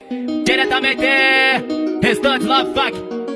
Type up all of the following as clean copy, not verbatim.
Diretamente, Restante Love Fuck.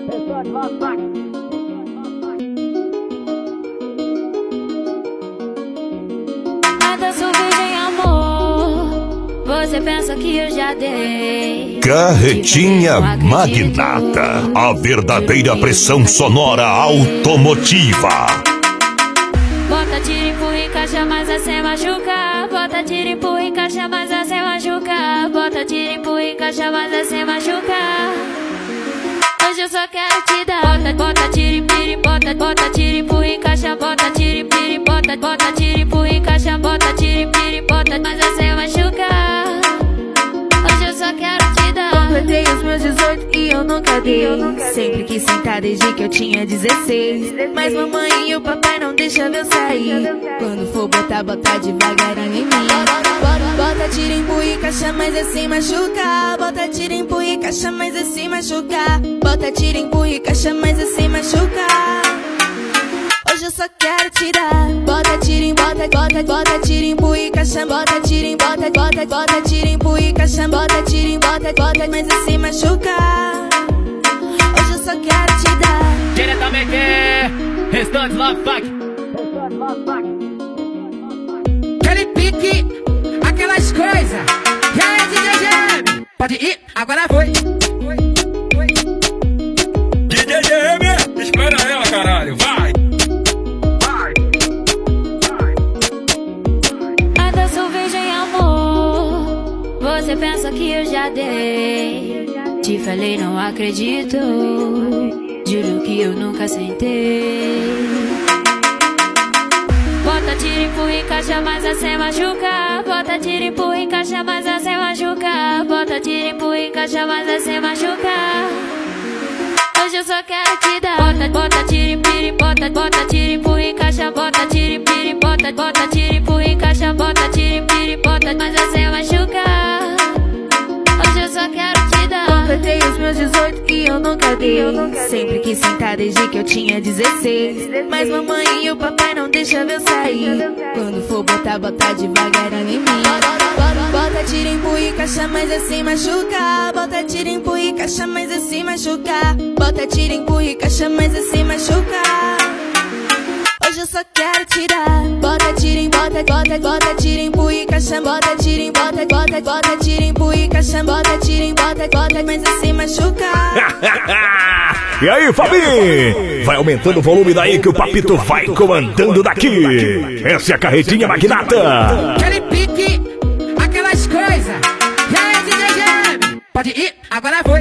Ainda sou virgem, amor. Você pensa que eu já dei. Carretinha Magnata, a verdadeira pressão sonora automotiva. Bota tiro, empurra, encaixa, mas sem machucar. Bota tiro, empurra, encaixa, mas sem machucar. Bota tiro, empurra, encaixa, mas sem machucar. Hoje eu só quero te dar. Bota tiro, empurra, bota tiro, empurra, encaixa. Bota tiro, empurra, bota tiro, empurra, encaixa. Bota tiro, empurra, mas sem machucar. Hoje eu só quero te dar. Completei os meus 18 e eu nunca dei. Sempre quis sentar desde que eu tinha 16. Mas mamãe e o papai não deixam eu sair. Quando for botar, bota devagarinho em mim. Bota tiro, empurra e caixa, mas é sem machucar. Bota tiro, empurra e caixa, mas é sem machucar. Bota tiro, empurra e caixa, mas é sem machucar. Hoje eu só quero te dar. Bota tiro, bota tiro, empurra e caixa. Bota tiro, bota tiro, empurra e caixa. Bota tiro, bota, mas é sem machucar. Hoje eu só quero te dar. Diretamente, Restante Love Fuck. Aquele pique, aquelas coisas. E aí, DJ GM? Pode ir, agora foi. DJ GM, espera ela, caralho, vai. Ainda sou virgem, amor. Você pensa que eu já dei. Te falei, não acredito. Juro que eu nunca sentei. Bota tiro, empurra, encaixa, mas sem machucar. Bota tiro, empurra, encaixa, mas sem machucar. Bota tiro, empurra, encaixa, mas sem machucar. Hoje eu só quero te dar. Bota tiro, bota tiro, empurra, encaixa. Bota tiro, bota tiro, empurra, encaixa. Bota tiro, bota, mas sem machucar. Hoje eu só quero te dar. Completei os meus 18 e eu nunca dei. Sempre quis sentar desde que eu tinha 16. Mas mamãe e o papai não deixam eu sair. Quando for botar, bota devagarinho em mim. Bota tiro, empurra e caixa, mas é sem machucar. Bota tiro, empurra e caixa, mas é sem machucar. Bota tiro, empurra e caixa, mas é sem machucar. Hoje eu só quero te dar. Bota tiro, bota tiro, empurra e caixa. Bota tiro, bota tiro, empurra e caixa. Bota tiro, bota, mas é sem machucar. E aí, Fabinho? Vai aumentando o volume daí que o papito vai comandando daqui. Essa é a Carretinha Magnata. Aquele pique, aquelas coisas. E aí, DJ GM? Pode ir, agora foi.